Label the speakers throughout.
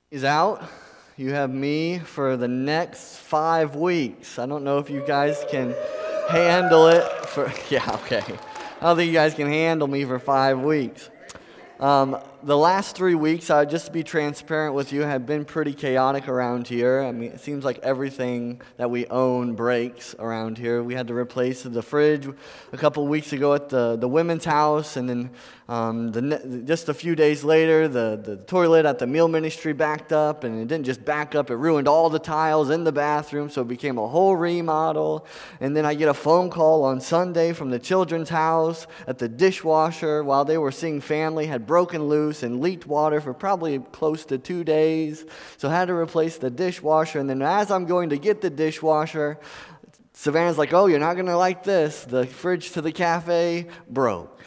Speaker 1: Is out. You have me for the next 5 weeks. I don't know if you guys can handle it yeah, okay. I don't think you guys can handle me for 5 weeks. The last 3 weeks, just to be transparent with you, have been pretty chaotic around here. I mean, it seems like everything that we own breaks around here. We had to replace the fridge a couple weeks ago at the women's house, and then just a few days later, the toilet at the meal ministry backed up, and it didn't just back up, it ruined all the tiles in the bathroom, so it became a whole remodel. And then I get a phone call on Sunday from the children's house at the dishwasher while they were seeing family had broken loose and leaked water for probably close to 2 days. So I had to replace the dishwasher, and then as I'm going to get the dishwasher, Savannah's like, "Oh, you're not going to like this. The fridge to the cafe broke."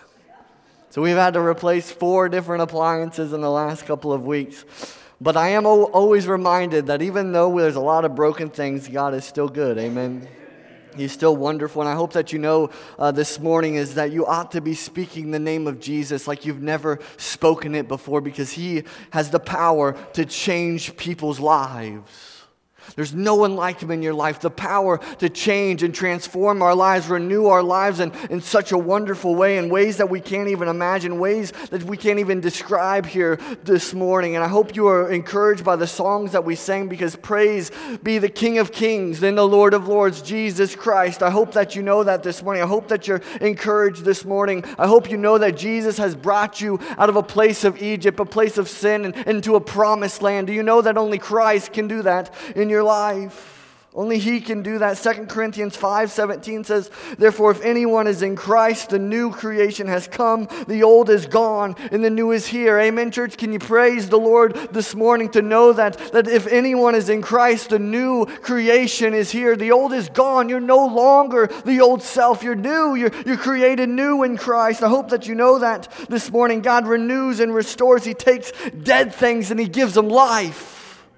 Speaker 1: So we've had to replace 4 different appliances in the last couple of weeks. But I am always reminded that even though there's a lot of broken things, God is still good. Amen. He's still wonderful, and I hope that you know this morning is that you ought to be speaking the name of Jesus like you've never spoken it before, because He has the power to change people's lives. There's no one like Him in your life. The power to change and transform our lives, renew our lives in such a wonderful way, in ways that we can't even imagine, ways that we can't even describe here this morning. And I hope you are encouraged by the songs that we sang, because praise be the King of Kings and the Lord of Lords, Jesus Christ. I hope that you know that this morning. I hope that you're encouraged this morning. I hope you know that Jesus has brought you out of a place of Egypt, a place of sin, and into a promised land. Do you know that only Christ can do that in your life? Only He can do that. 2 Corinthians 5:17 says, "Therefore, if anyone is in Christ, the new creation has come. The old is gone, and the new is here." Amen, church? Can you praise the Lord this morning to know that if anyone is in Christ, the new creation is here. The old is gone. You're no longer the old self. You're new. You're created new in Christ. I hope that you know that this morning. God renews and restores. He takes dead things and He gives them life.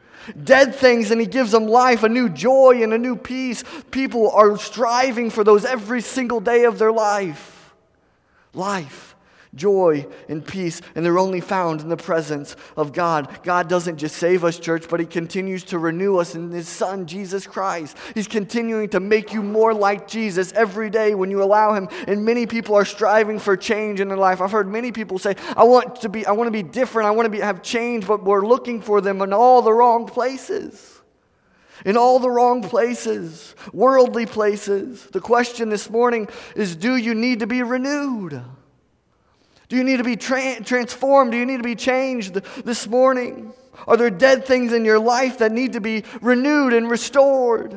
Speaker 1: Dead things, and He gives them life, a new joy and a new peace. People are striving for those every single day of their life. Life, joy, and peace, and they're only found in the presence of God. God doesn't just save us, church, but He continues to renew us in His Son, Jesus Christ. He's continuing to make you more like Jesus every day when you allow Him, and many people are striving for change in their life. I've heard many people say, I want to be different, I want to have change, but we're looking for them in all the wrong places. In all the wrong places, worldly places. The question this morning is, do you need to be renewed? Do you need to be transformed? Do you need to be changed this morning? Are there dead things in your life that need to be renewed and restored?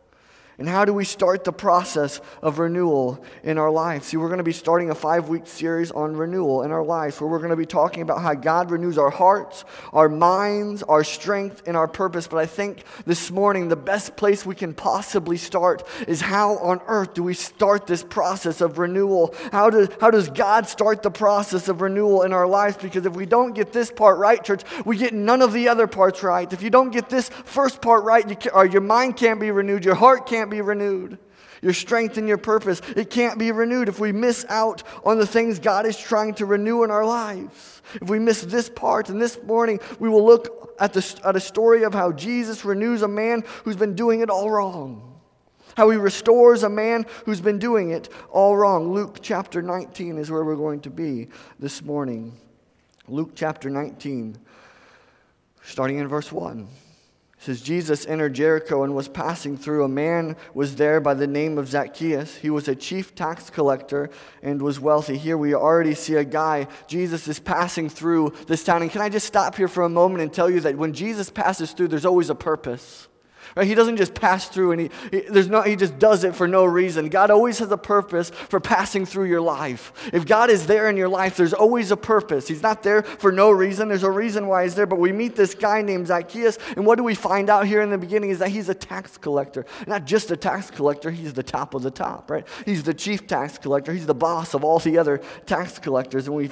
Speaker 1: And how do we start the process of renewal in our lives? See, we're going to be starting a 5-week series on renewal in our lives, where we're going to be talking about how God renews our hearts, our minds, our strength, and our purpose. But I think this morning the best place we can possibly start is, how on earth do we start this process of renewal? How does God start the process of renewal in our lives? Because if we don't get this part right, church, we get none of the other parts right. If you don't get this first part right, your mind can't be renewed, your heart can't be renewed. Your strength and your purpose, it can't be renewed if we miss out on the things God is trying to renew in our lives. If we miss this part, and this morning we will look at a story of how Jesus renews a man who's been doing it all wrong. How He restores a man who's been doing it all wrong. Luke chapter 19 is where we're going to be this morning. Luke chapter 19, starting in verse 1. It says, Jesus entered Jericho and was passing through. A man was there by the name of Zacchaeus. He was a chief tax collector and was wealthy. Here we already see a guy. Jesus is passing through this town. And can I just stop here for a moment and tell you that when Jesus passes through, there's always a purpose. Right? He doesn't just pass through and he just does it for no reason. God always has a purpose for passing through your life. If God is there in your life, there's always a purpose. He's not there for no reason. There's a reason why He's there. But we meet this guy named Zacchaeus, and what do we find out here in the beginning is that he's a tax collector. Not just a tax collector, he's the top of the top, right? He's the chief tax collector. He's the boss of all the other tax collectors. And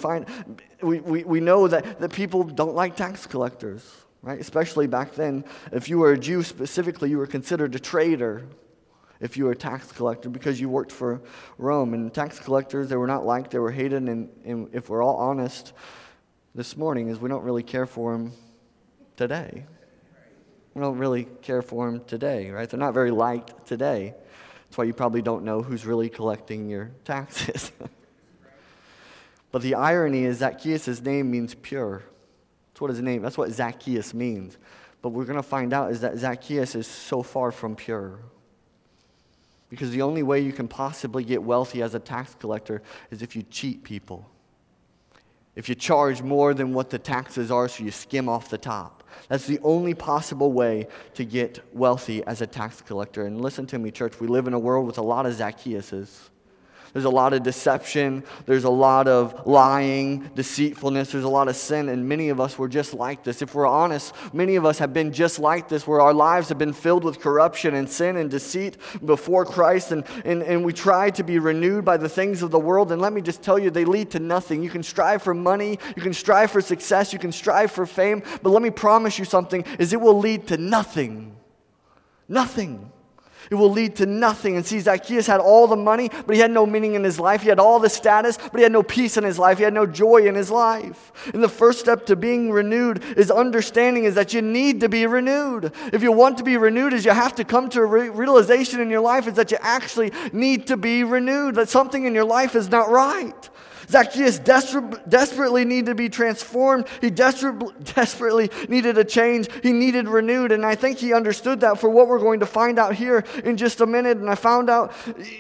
Speaker 1: we know that people don't like tax collectors. Right? Especially back then, if you were a Jew specifically, you were considered a traitor if you were a tax collector, because you worked for Rome. And tax collectors, they were not liked, they were hated, and if we're all honest this morning, is we don't really care for them today. We don't really care for them today, right? They're not very liked today. That's why you probably don't know who's really collecting your taxes. But the irony is Zacchaeus' name means pure. That's what Zacchaeus means. But we're going to find out is that Zacchaeus is so far from pure. Because the only way you can possibly get wealthy as a tax collector is if you cheat people. If you charge more than what the taxes are, so you skim off the top. That's the only possible way to get wealthy as a tax collector. And listen to me, church, we live in a world with a lot of Zacchaeuses. There's a lot of deception. There's a lot of lying, deceitfulness. There's a lot of sin, and many of us were just like this. If we're honest, many of us have been just like this, where our lives have been filled with corruption and sin and deceit before Christ, and we try to be renewed by the things of the world, and let me just tell you, they lead to nothing. You can strive for money, you can strive for success, you can strive for fame, but let me promise you something, is it will lead to nothing. Nothing. It will lead to nothing. And see, Zacchaeus had all the money, but he had no meaning in his life. He had all the status, but he had no peace in his life. He had no joy in his life. And the first step to being renewed is understanding is that you need to be renewed. If you want to be renewed, is you have to come to a realization in your life is that you actually need to be renewed, that something in your life is not right. Zacchaeus desperately needed to be transformed. He desperately needed a change. He needed renewed. And I think he understood that for what we're going to find out here in just a minute. And I found out,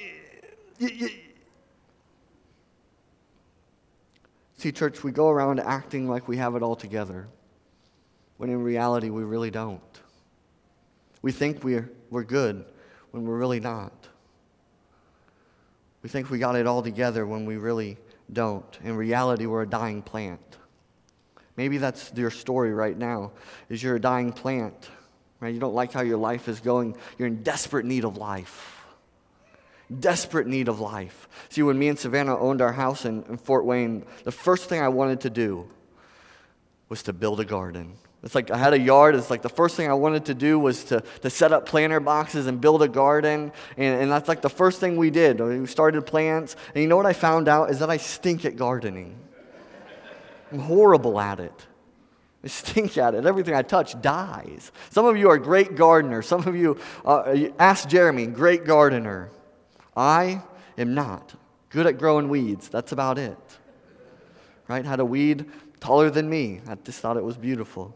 Speaker 1: see, church, we go around acting like we have it all together, when in reality we really don't. We think we're good when we're really not. We think we got it all together when we really don't. In reality, we're a dying plant. Maybe that's your story right now, is you're a dying plant. Right? You don't like how your life is going. You're in desperate need of life. Desperate need of life. See, when me and Savannah owned our house in Fort Wayne, the first thing I wanted to do was to build a garden. It's like I had a yard. It's like the first thing I wanted to do was to set up planter boxes and build a garden. And that's like the first thing we did. We started plants. And you know what I found out is that I stink at gardening. I'm horrible at it. I stink at it. Everything I touch dies. Some of you are great gardeners. Some of you, ask Jeremy, great gardener. I am not. Good at growing weeds. That's about it. Right? Had a weed taller than me. I just thought it was beautiful.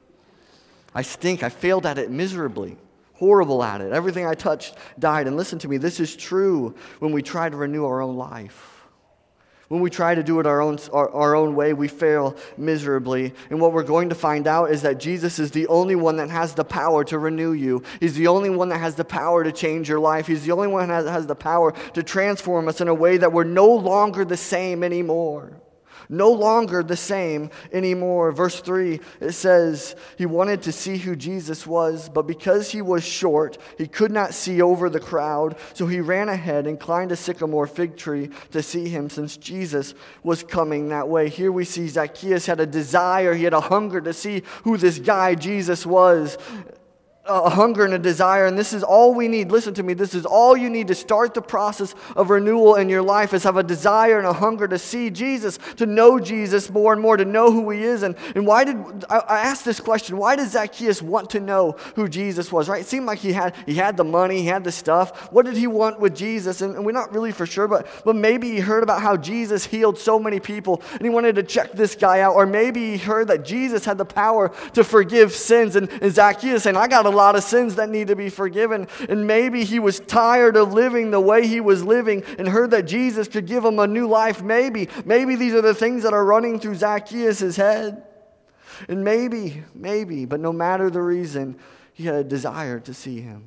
Speaker 1: I stink. I failed at it miserably. Horrible at it. Everything I touched died. And listen to me, this is true when we try to renew our own life. When we try to do it our own way, we fail miserably. And what we're going to find out is that Jesus is the only one that has the power to renew you. He's the only one that has the power to change your life. He's the only one that has the power to transform us in a way that we're no longer the same anymore. No longer the same anymore. Verse 3, it says, he wanted to see who Jesus was, but because he was short, he could not see over the crowd. So he ran ahead and climbed a sycamore fig tree to see him, since Jesus was coming that way. Here we see Zacchaeus had a desire, he had a hunger to see who this guy Jesus was. A hunger and a desire, and this is all we need. Listen to me, this is all you need to start the process of renewal in your life, is have a desire and a hunger to see Jesus, to know Jesus more and more, to know who he is. And why did, I asked this question, why did Zacchaeus want to know who Jesus was, right? It seemed like he had the money, he had the stuff. What did he want with Jesus? And we're not really for sure, but maybe he heard about how Jesus healed so many people, and he wanted to check this guy out. Or maybe he heard that Jesus had the power to forgive sins, and Zacchaeus saying, I got a lot of sins that need to be forgiven. And maybe he was tired of living the way he was living and heard that Jesus could give him a new life. Maybe these are the things that are running through Zacchaeus' head. And maybe, but no matter the reason, he had a desire to see him.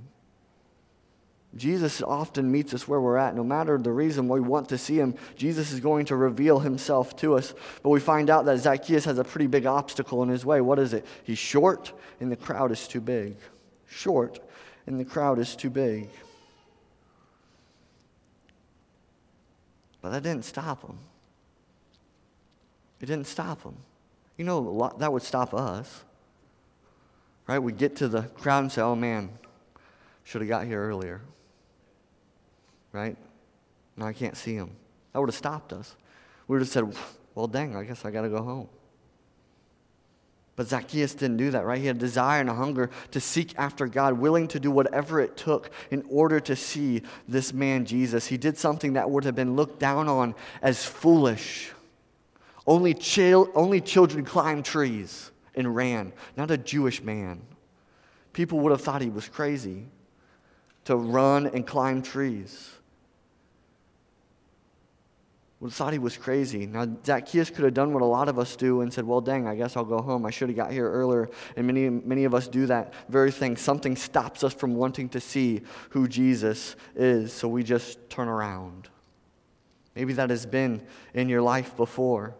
Speaker 1: Jesus often meets us where we're at. No matter the reason we want to see him, Jesus is going to reveal himself to us. But we find out that Zacchaeus has a pretty big obstacle in his way. What is it? He's short and the crowd is too big. Short and the crowd is too big. But that didn't stop him. It didn't stop him. You know, that would stop us. Right? We get to the crowd and say, oh man, should have got here earlier. Right? No, I can't see him. That would have stopped us. We would have said, well, dang, I guess I got to go home. But Zacchaeus didn't do that, right? He had a desire and a hunger to seek after God, willing to do whatever it took in order to see this man Jesus. He did something that would have been looked down on as foolish. Only children climbed trees and ran, not a Jewish man. People would have thought he was crazy to run and climb trees. Would have thought he was crazy. Now, Zacchaeus could have done what a lot of us do and said, well, dang, I guess I'll go home. I should have got here earlier. And many of us do that very thing. Something stops us from wanting to see who Jesus is, so we just turn around. Maybe that has been in your life before,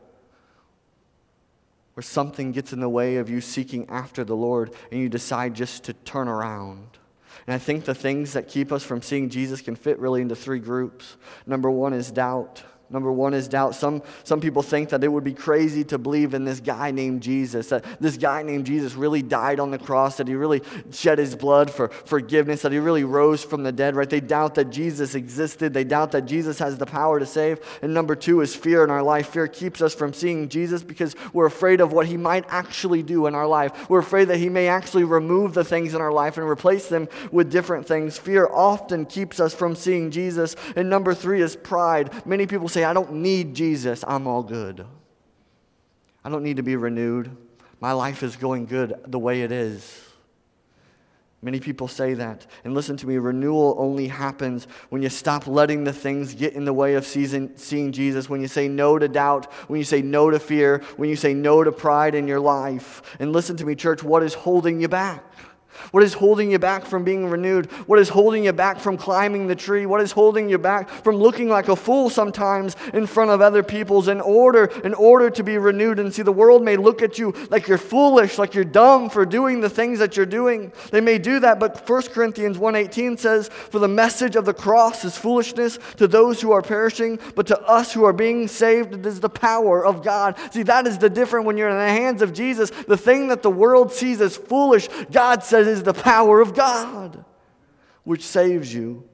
Speaker 1: where something gets in the way of you seeking after the Lord and you decide just to turn around. And I think the things that keep us from seeing Jesus can fit really into three groups. Number one is doubt. Some people think that it would be crazy to believe in this guy named Jesus, that this guy named Jesus really died on the cross, that he really shed his blood for forgiveness, that he really rose from the dead, right? They doubt that Jesus existed. They doubt that Jesus has the power to save. And number two is fear in our life. Fear keeps us from seeing Jesus because we're afraid of what he might actually do in our life. We're afraid that he may actually remove the things in our life and replace them with different things. Fear often keeps us from seeing Jesus. And number three is pride. Many people say, I don't need Jesus. I'm all good. I don't need to be renewed. My life is going good the way it is. Many people say that. And listen to me, renewal only happens when you stop letting the things get in the way of seeing Jesus, when you say no to doubt, when you say no to fear, when you say no to pride in your life. And listen to me, church, what is holding you back? What is holding you back from being renewed? What is holding you back from climbing the tree? What is holding you back from looking like a fool sometimes in front of other people's in order to be renewed? And see, the world may look at you like you're foolish, like you're dumb for doing the things that you're doing. They may do that, but 1 Corinthians 1:18 says, for the message of the cross is foolishness to those who are perishing, but to us who are being saved, it is the power of God. See, that is the difference when you're in the hands of Jesus. The thing that the world sees as foolish, God says is the power of God, which saves you.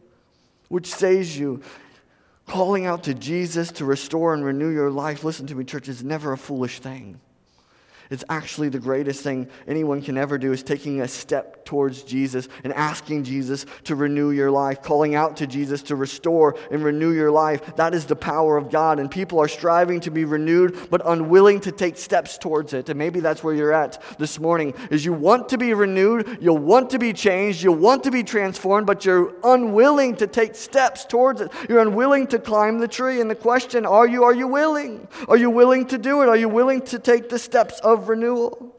Speaker 1: Calling out to Jesus to restore and renew your life, listen to me, church, is never a foolish thing. It's actually the greatest thing anyone can ever do, is taking a step towards Jesus and asking Jesus to renew your life, calling out to Jesus to restore and renew your life. That is the power of God, and people are striving to be renewed but unwilling to take steps towards it. And maybe that's where you're at this morning, is you want to be renewed, you'll want to be changed, you'll want to be transformed, but you're unwilling to take steps towards it. You're unwilling to climb the tree. And the question, are you willing? Are you willing to do it? Are you willing to take the steps of renewal?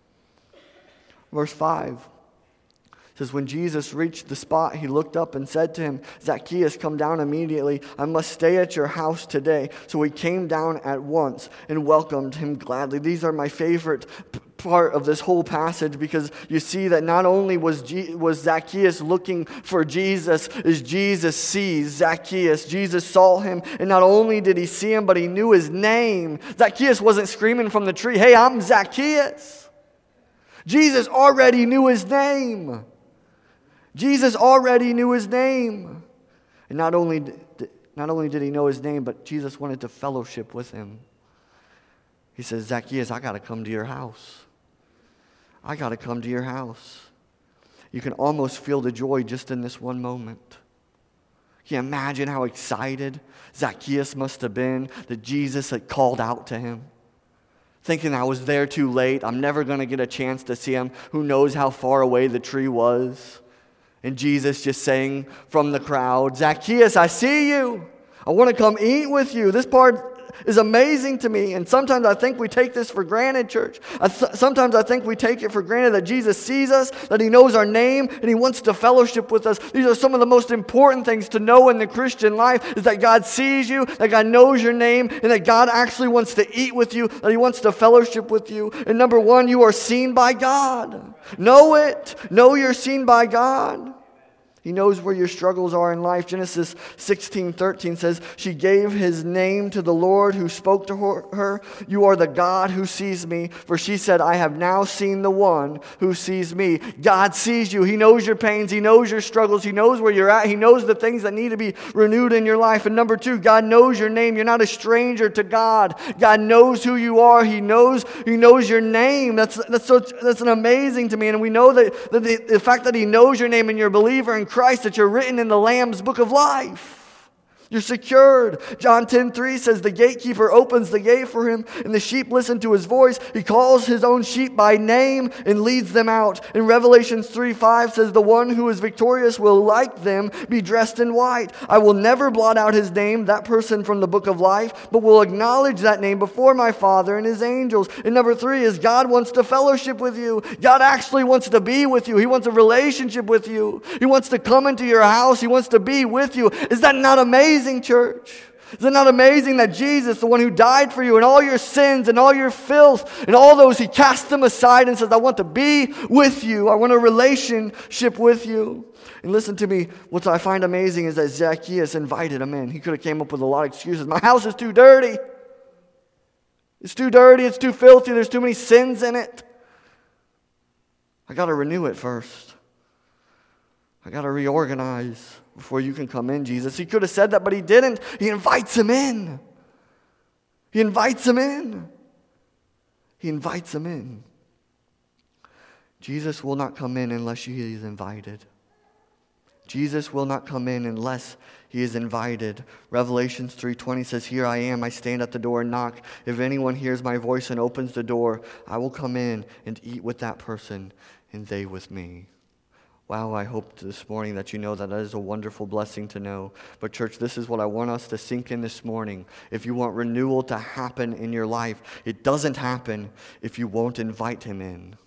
Speaker 1: Verse 5 says, when Jesus reached the spot, he looked up and said to him, Zacchaeus, come down immediately. I must stay at your house today. So he came down at once and welcomed him gladly. These are my favorite part of this whole passage, because you see that not only was Zacchaeus looking for Jesus, as Jesus sees Zacchaeus. Jesus saw him, and not only did he see him, but he knew his name. Zacchaeus wasn't screaming from the tree, hey, I'm Zacchaeus. Jesus already knew his name. Jesus already knew his name. And not only did he know his name, but Jesus wanted to fellowship with him. He says, Zacchaeus, I got to come to your house. I got to come to your house. You can almost feel the joy just in this one moment. Can you imagine how excited Zacchaeus must have been that Jesus had called out to him? Thinking I was there too late. I'm never going to get a chance to see him. Who knows how far away the tree was? And Jesus just saying from the crowd, Zacchaeus, I see you. I want to come eat with you. This part is amazing to me. And sometimes I think we take this for granted, church. Sometimes I think we take it for granted that Jesus sees us, that he knows our name, and he wants to fellowship with us. These are some of the most important things to know in the Christian life, is that God sees you, that God knows your name, and that God actually wants to eat with you, that he wants to fellowship with you. And number one, you are seen by God. Know it. Know you're seen by God. He knows where your struggles are in life. Genesis 16:13 says, she gave his name to the Lord who spoke to her. You are the God who sees me. For she said, I have now seen the one who sees me. God sees you. He knows your pains. He knows your struggles. He knows where you're at. He knows the things that need to be renewed in your life. And number 2, God knows your name. You're not a stranger to God. God knows who you are. He knows your name. That's an amazing to me. And we know that the fact that He knows your name and you're a believer in Christ, that you're written in the Lamb's book of life. You're secured. John 10:3 says the gatekeeper opens the gate for him and the sheep listen to his voice. He calls his own sheep by name and leads them out. And Revelations 3:5 says the one who is victorious will, like them, be dressed in white. I will never blot out his name, that person, from the book of life, but will acknowledge that name before my Father and his angels. And number 3 is God wants to fellowship with you. God actually wants to be with you. He wants a relationship with you. He wants to come into your house. He wants to be with you. Is that not amazing, church? Is it not amazing that Jesus, the one who died for you and all your sins and all your filth and all those, He cast them aside and says, I want to be with you. I want a relationship with you. And listen to me, what I find amazing is that Zacchaeus invited him in. He could have came up with a lot of excuses. My house is too dirty. It's too dirty. It's too filthy. There's too many sins in it. I got to renew it first. I got to reorganize before you can come in, Jesus. He could have said that, but He didn't. He invites him in. He invites him in. He invites him in. Jesus will not come in unless He is invited. Jesus will not come in unless He is invited. Revelations 3:20 says, here I am, I stand at the door and knock. If anyone hears my voice and opens the door, I will come in and eat with that person and they with me. Wow, I hope this morning that you know that is a wonderful blessing to know. But church, this is what I want us to sink in this morning. If you want renewal to happen in your life, it doesn't happen if you won't invite Him in.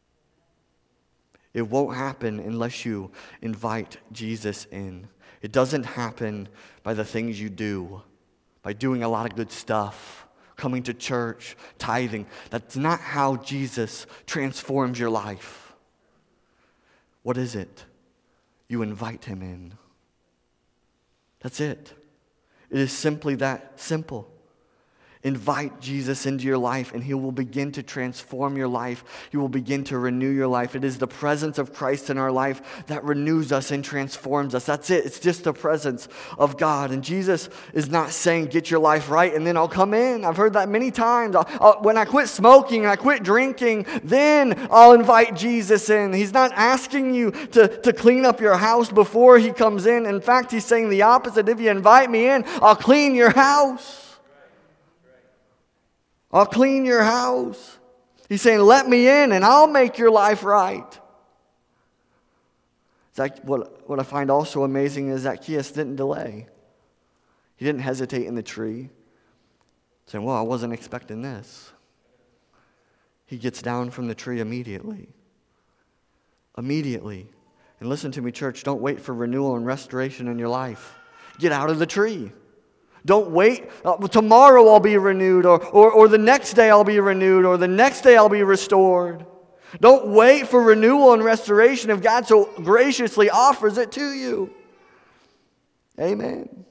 Speaker 1: It won't happen unless you invite Jesus in. It doesn't happen by the things you do, by doing a lot of good stuff, coming to church, tithing. That's not how Jesus transforms your life. What is it? You invite Him in. That's it. It is simply that simple. Invite Jesus into your life and He will begin to transform your life. He will begin to renew your life. It is the presence of Christ in our life that renews us and transforms us. That's it. It's just the presence of God. And Jesus is not saying, get your life right and then I'll come in. I've heard that many times. When I quit smoking and I quit drinking, then I'll invite Jesus in. He's not asking you to clean up your house before He comes in. In fact, He's saying the opposite. If you invite me in, I'll clean your house. I'll clean your house. He's saying, let me in and I'll make your life right. What I find also amazing is Zacchaeus didn't delay. He didn't hesitate in the tree, saying, well, I wasn't expecting this. He gets down from the tree immediately. Immediately. And listen to me, church, don't wait for renewal and restoration in your life. Get out of the tree. Don't wait, tomorrow I'll be renewed, or the next day I'll be renewed, or the next day I'll be restored. Don't wait for renewal and restoration if God so graciously offers it to you. Amen.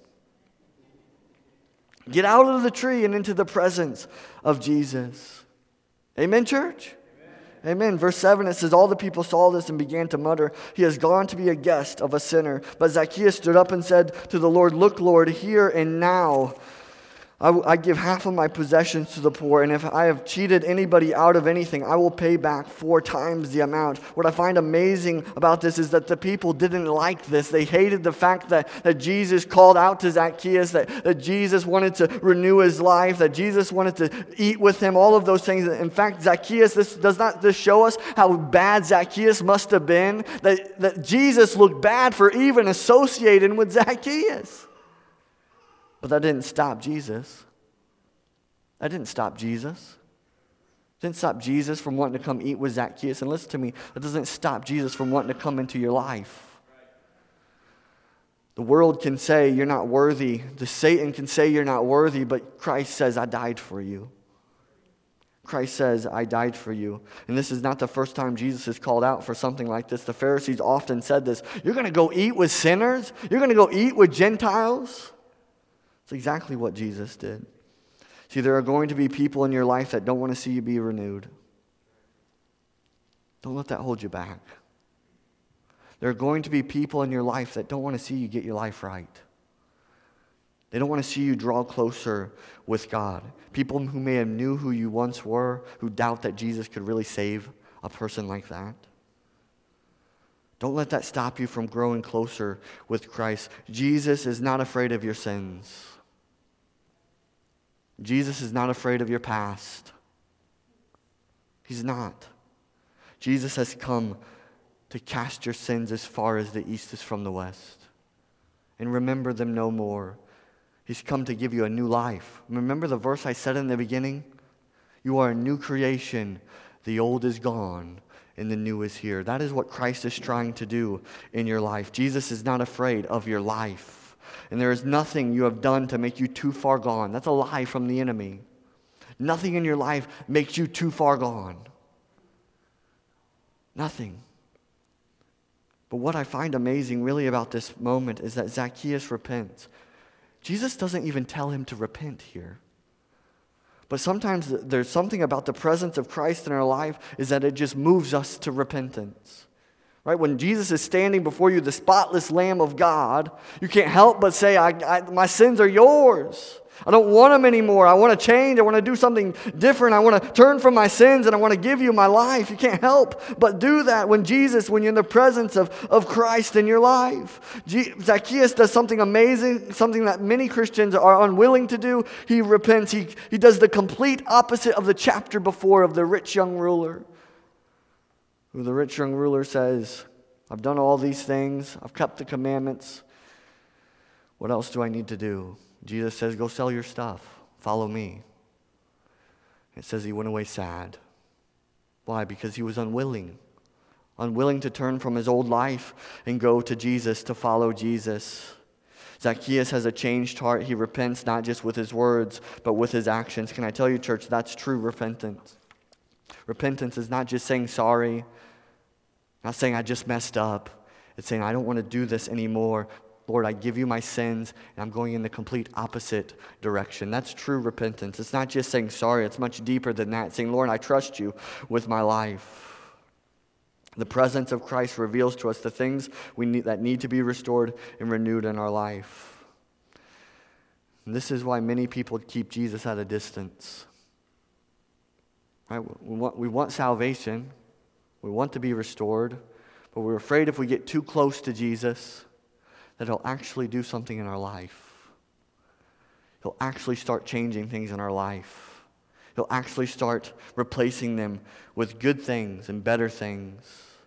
Speaker 1: Get out of the tree and into the presence of Jesus. Amen, church? Amen. Verse 7, it says, all the people saw this and began to mutter, he has gone to be a guest of a sinner. But Zacchaeus stood up and said to the Lord, look, Lord, here and now I give half of my possessions to the poor, and if I have cheated anybody out of anything, I will pay back 4 times the amount. What I find amazing about this is that the people didn't like this. They hated the fact that Jesus called out to Zacchaeus, that Jesus wanted to renew his life, that Jesus wanted to eat with him, all of those things. In fact, Zacchaeus, does not this show us how bad Zacchaeus must have been? That Jesus looked bad for even associating with Zacchaeus. But that didn't stop Jesus. That didn't stop Jesus. It didn't stop Jesus from wanting to come eat with Zacchaeus. And listen to me, that doesn't stop Jesus from wanting to come into your life. The world can say you're not worthy. The Satan can say you're not worthy, but Christ says, I died for you. Christ says, I died for you. And this is not the first time Jesus is called out for something like this. The Pharisees often said this. You're going to go eat with sinners? You're going to go eat with Gentiles? It's exactly what Jesus did. See, there are going to be people in your life that don't want to see you be renewed. Don't let that hold you back. There are going to be people in your life that don't want to see you get your life right. They don't want to see you draw closer with God. People who may have knew who you once were, who doubt that Jesus could really save a person like that. Don't let that stop you from growing closer with Christ. Jesus is not afraid of your sins. Jesus is not afraid of your past. He's not. Jesus has come to cast your sins as far as the east is from the west. And remember them no more. He's come to give you a new life. Remember the verse I said in the beginning? You are a new creation. The old is gone and the new is here. That is what Christ is trying to do in your life. Jesus is not afraid of your life. And there is nothing you have done to make you too far gone. That's a lie from the enemy. Nothing in your life makes you too far gone. Nothing. But what I find amazing really about this moment is that Zacchaeus repents. Jesus doesn't even tell him to repent here. But sometimes there's something about the presence of Christ in our life is that it just moves us to repentance. Right? When Jesus is standing before you, the spotless Lamb of God, you can't help but say, my sins are yours. I don't want them anymore. I want to change. I want to do something different. I want to turn from my sins and I want to give you my life. You can't help but do that when you're in the presence of Christ in your life. Zacchaeus does something amazing, something that many Christians are unwilling to do. He repents. He does the complete opposite of the chapter before of the rich young ruler. Who the rich young ruler says, I've done all these things. I've kept the commandments. What else do I need to do? Jesus says, go sell your stuff. Follow me. It says he went away sad. Why? Because he was unwilling. Unwilling to turn from his old life and go to Jesus, to follow Jesus. Zacchaeus has a changed heart. He repents not just with his words, but with his actions. Can I tell you, church, that's true repentance. Repentance is not just saying sorry, not saying I just messed up. It's saying I don't want to do this anymore. Lord, I give you my sins, and I'm going in the complete opposite direction. That's true repentance. It's not just saying sorry. It's much deeper than that. It's saying, Lord, I trust you with my life. The presence of Christ reveals to us the things that need to be restored and renewed in our life. And this is why many people keep Jesus at a distance. Right? We want salvation. We want to be restored. But we're afraid if we get too close to Jesus, that he'll actually do something in our life. He'll actually start changing things in our life. He'll actually start replacing them with good things and better things.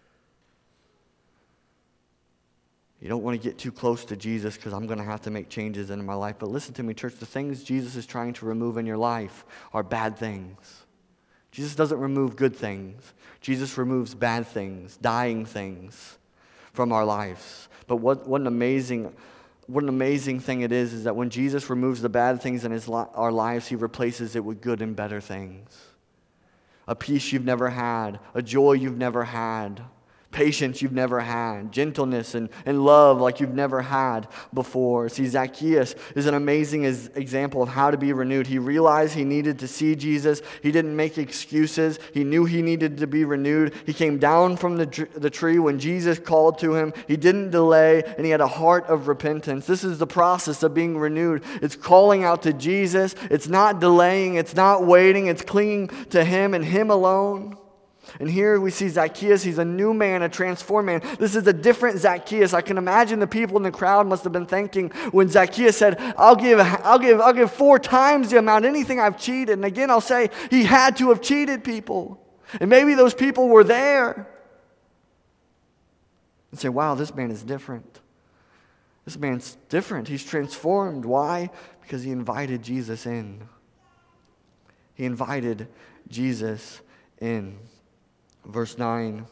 Speaker 1: You don't want to get too close to Jesus because I'm going to have to make changes in my life. But listen to me, church. The things Jesus is trying to remove in your life are bad things. Jesus doesn't remove good things. Jesus removes bad things, dying things from our lives. But what an amazing thing it is that when Jesus removes the bad things in our lives, he replaces it with good and better things. A peace you've never had, a joy you've never had, patience you've never had, gentleness and love like you've never had before. See, Zacchaeus is an amazing example of how to be renewed. He realized he needed to see Jesus. He didn't make excuses. He knew he needed to be renewed. He came down from the tree when Jesus called to him. He didn't delay, and he had a heart of repentance. This is the process of being renewed. It's calling out to Jesus. It's not delaying. It's not waiting. It's clinging to him and him alone. And here we see Zacchaeus. He's a new man, a transformed man. This is a different Zacchaeus. I can imagine the people in the crowd must have been thinking when Zacchaeus said, I'll give 4 times the amount, anything I've cheated. And again, I'll say he had to have cheated people. And maybe those people were there. And say, wow, this man is different. This man's different. He's transformed. Why? Because he invited Jesus in. He invited Jesus in. Verse 9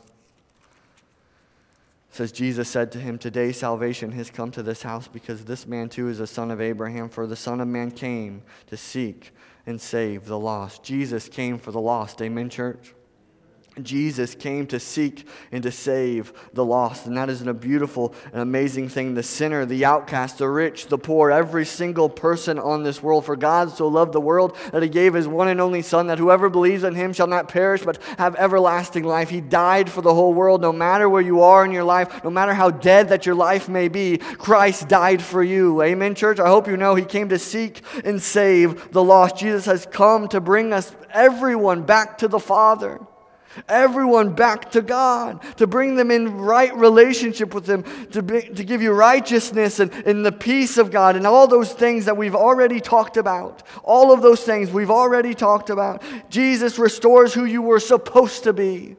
Speaker 1: says, Jesus said to him, today salvation has come to this house because this man too is a son of Abraham. For the Son of Man came to seek and save the lost. Jesus came for the lost. Amen, church? Jesus came to seek and to save the lost. And that is a beautiful and amazing thing. The sinner, the outcast, the rich, the poor, every single person on this world. For God so loved the world that He gave His one and only Son, that whoever believes in Him shall not perish but have everlasting life. He died for the whole world. No matter where you are in your life, no matter how dead that your life may be, Christ died for you. Amen, church? I hope you know He came to seek and save the lost. Jesus has come to bring us, everyone, back to the Father. Everyone back to God, to bring them in right relationship with Him, to give you righteousness and the peace of God and all those things that we've already talked about. All of those things we've already talked about. Jesus restores who you were supposed to be.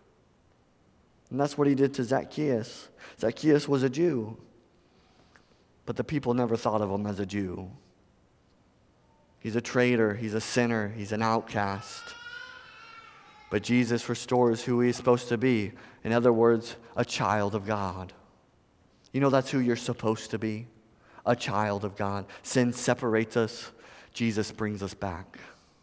Speaker 1: And that's what He did to Zacchaeus. Zacchaeus was a Jew, but the people never thought of him as a Jew. He's a traitor, he's a sinner, he's an outcast. But Jesus restores who He is supposed to be. In other words, a child of God. You know that's who you're supposed to be. A child of God. Sin separates us. Jesus brings us back.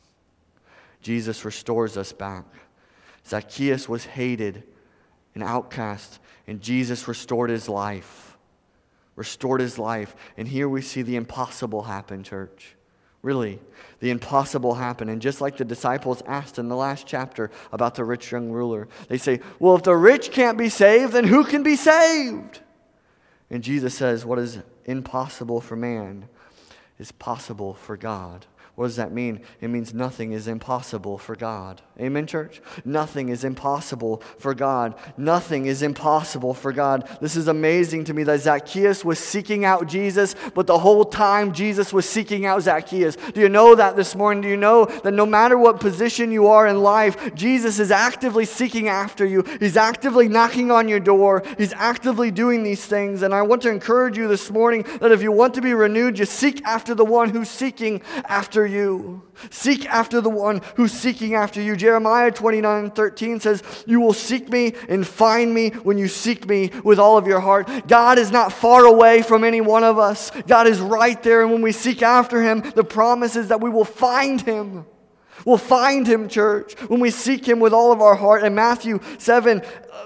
Speaker 1: Jesus restores us back. Zacchaeus was hated, an outcast, and Jesus restored his life. Restored his life. And here we see the impossible happen, church. Really, the impossible happened. And just like the disciples asked in the last chapter about the rich young ruler, they say, well, if the rich can't be saved, then who can be saved? And Jesus says, what is impossible for man is possible for God. What does that mean? It means nothing is impossible for God. Amen, church? Nothing is impossible for God. Nothing is impossible for God. This is amazing to me that Zacchaeus was seeking out Jesus, but the whole time Jesus was seeking out Zacchaeus. Do you know that this morning? Do you know that no matter what position you are in life, Jesus is actively seeking after you. He's actively knocking on your door. He's actively doing these things. And I want to encourage you this morning that if you want to be renewed, just seek after the one who's seeking after you. Seek after the one who's seeking after you. Jeremiah 29:13 says, you will seek me and find me when you seek me with all of your heart. God is not far away from any one of us. God is right there. And when we seek after Him, the promise is that we will find Him. We'll find Him, church, when we seek Him with all of our heart. In Matthew 7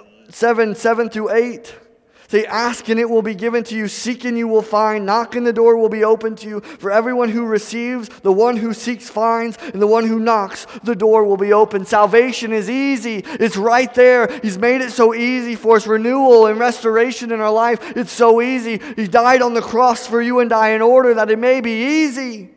Speaker 1: through 8, say, ask and it will be given to you. Seek and you will find. Knock and the door will be opened to you. For everyone who receives, the one who seeks finds, and the one who knocks, the door will be opened. Salvation is easy. It's right there. He's made it so easy for us. Renewal and restoration in our life, it's so easy. He died on the cross for you and I in order that it may be easy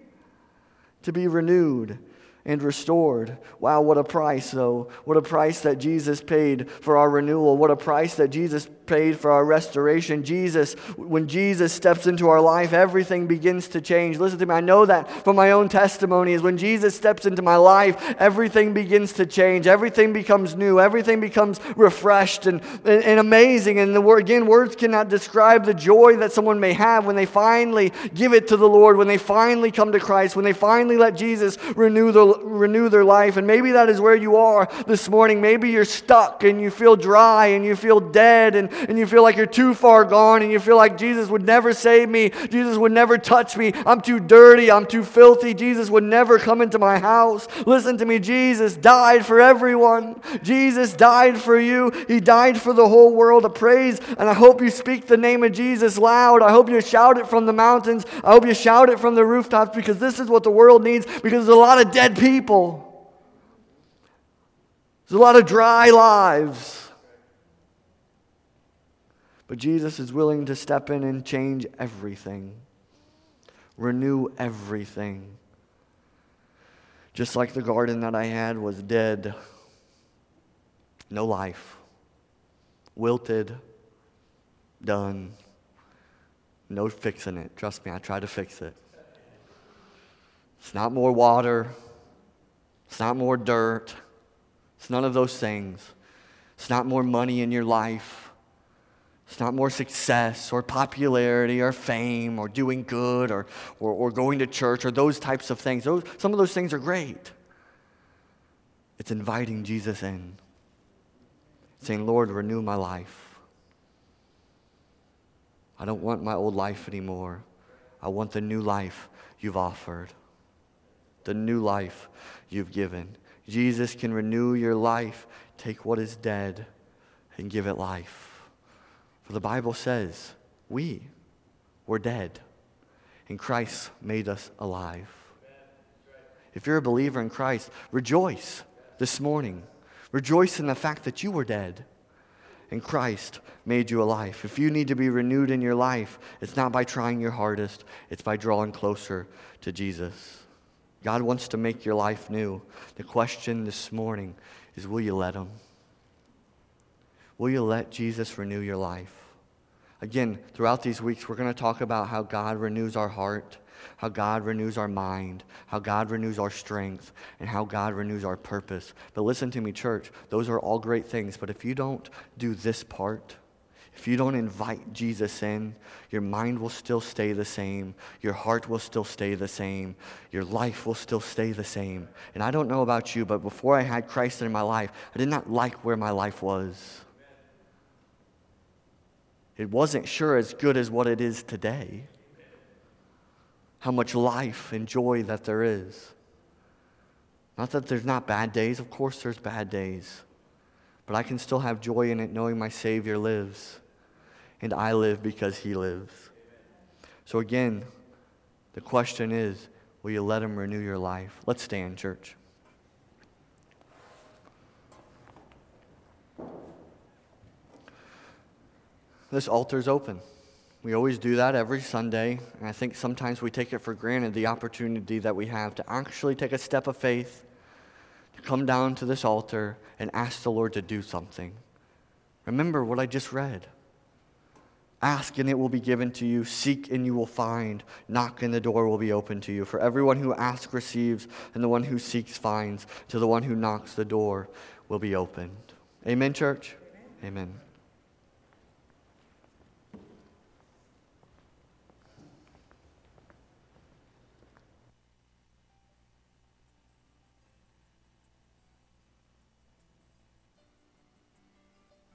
Speaker 1: to be renewed and restored. Wow, what a price, though. What a price that Jesus paid for our renewal. What a price that Jesus paid for our restoration. When Jesus steps into our life, everything begins to change. Listen to me. I know that from my own testimony is when Jesus steps into my life, everything begins to change. Everything becomes new. Everything becomes refreshed and amazing. And words cannot describe the joy that someone may have when they finally give it to the Lord, when they finally come to Christ, when they finally let Jesus renew their life. And maybe that is where you are this morning. Maybe you're stuck and you feel dry and you feel dead and you feel like you're too far gone and you feel like Jesus would never save me. Jesus would never touch me. I'm too dirty. I'm too filthy. Jesus would never come into my house. Listen to me. Jesus died for everyone. Jesus died for you. He died for the whole world. A praise. And I hope you speak the name of Jesus loud. I hope you shout it from the mountains. I hope you shout it from the rooftops, because this is what the world needs, because there's a lot of dead people. There's a lot of dry lives. But Jesus is willing to step in and change everything. Renew everything. Just like the garden that I had was dead. No life. Wilted. Done. No fixing it. Trust me, I tried to fix it. It's not more water. It's not more dirt. It's none of those things. It's not more money in your life. It's not more success or popularity or fame or doing good or going to church or those types of things. Some of those things are great. It's inviting Jesus in. Saying, Lord, renew my life. I don't want my old life anymore. I want the new life you've offered. the new life you've given. Jesus can renew your life, take what is dead, and give it life. For the Bible says we were dead, and Christ made us alive. If you're a believer in Christ, rejoice this morning. Rejoice in the fact that you were dead and Christ made you alive. If you need to be renewed in your life, it's not by trying your hardest, it's by drawing closer to Jesus. God wants to make your life new. The question this morning is, will you let Him? Will you let Jesus renew your life? Again, throughout these weeks, we're going to talk about how God renews our heart, how God renews our mind, how God renews our strength, and how God renews our purpose. But listen to me, church, those are all great things, but if you don't do this part, if you don't invite Jesus in, your mind will still stay the same, your heart will still stay the same, your life will still stay the same. And I don't know about you, but before I had Christ in my life, I did not like where my life was. It wasn't sure as good as what it is today. How much life and joy that there is. Not that there's not bad days. Of course there's bad days. But I can still have joy in it knowing my Savior lives. And I live because He lives. So again, the question is, will you let Him renew your life? Let's stand, church. This altar is open. We always do that every Sunday, and I think sometimes we take it for granted, the opportunity that we have to actually take a step of faith, to come down to this altar and ask the Lord to do something. Remember what I just read. Ask and it will be given to you. Seek and you will find. Knock and the door will be open to you. For everyone who asks receives, and the one who seeks finds. To the one who knocks, the door will be opened. Amen, church? Amen.